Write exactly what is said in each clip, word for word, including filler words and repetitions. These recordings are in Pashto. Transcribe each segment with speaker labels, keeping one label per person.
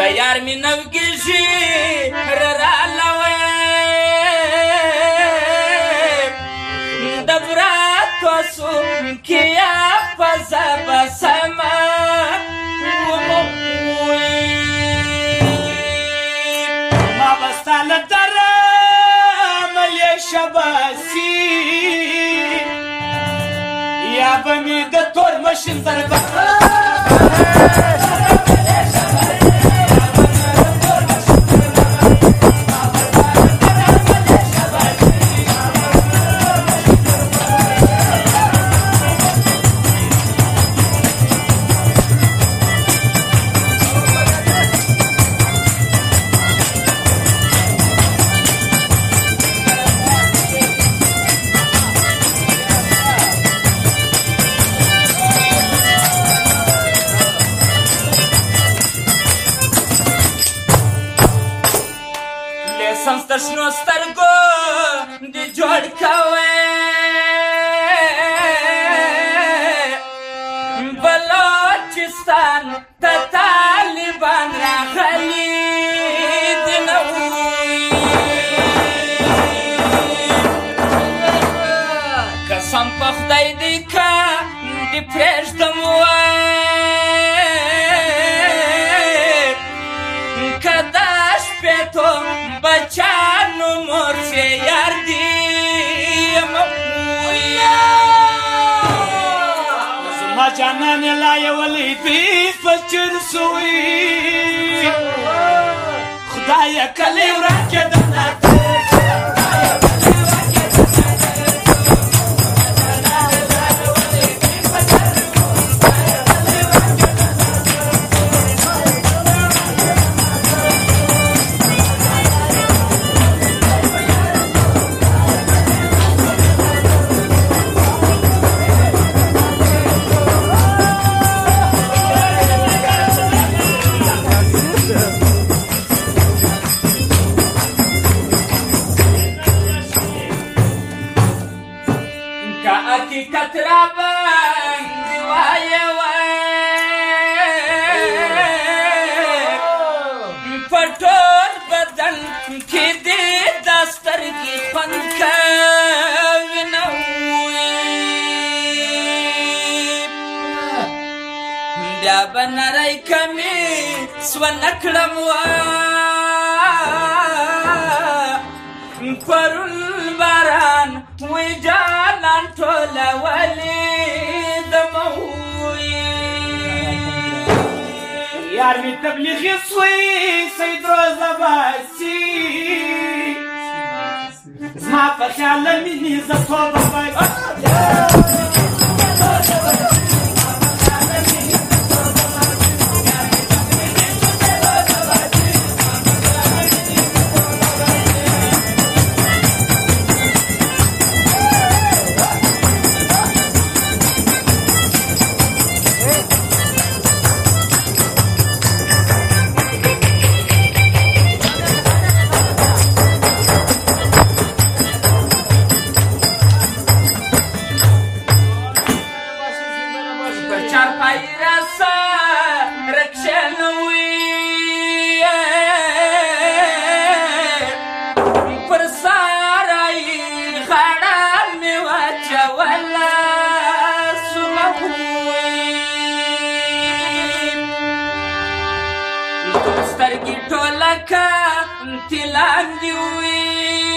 Speaker 1: یار می نو کشي رالوي د براتو سو کیا فزا بسما ما بستال در ملي شباسي یا بمی د تور مشین در संस्था शनो स्तरगो दि जोड़ कवे बलोचिस्तान त तालिबान राखली दिनवी कसम په خدای دی کا دی پرېږدم کدا شپې تو بچانو مور سے یار دی زما جانان لا یولی دی فچر سوی خدای کلی ورکه دنا حقیقت را باندې وایوه په ټول بدن کې دې دا سترګې خوند کوي نه بیا به نری کمیس ونه کړم پرون باران وی جانان ټوله ولې دموي یار می تبلیغي سوی سید روزه باسي زما په خیال مینې زه توبه باسي سترګې ټوله که تیلان دي وي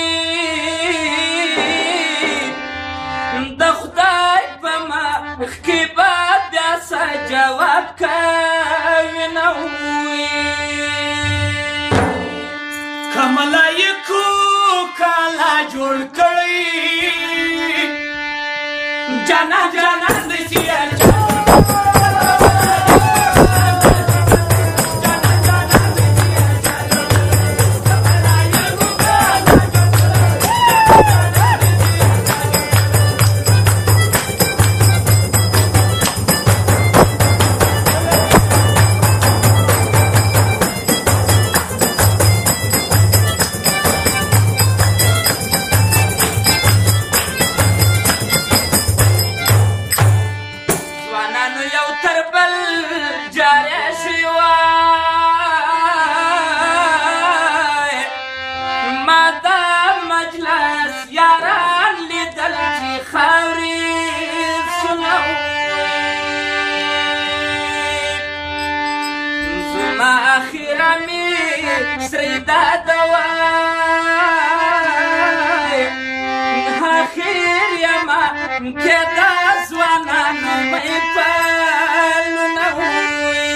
Speaker 1: د خدای په مخ کې به بیا څه جواب کوي نه وي که ملایکو کالا جوړ کړی جانان جانان دی سیال اخیره می سری دا دوای اخیر یما که دا زوانانو می پالونه وی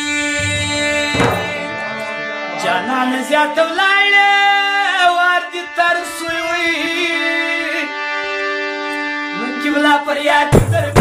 Speaker 1: جانان زیات ولاړې وار دې تر سوی وی نو کې بلا پر یاد تر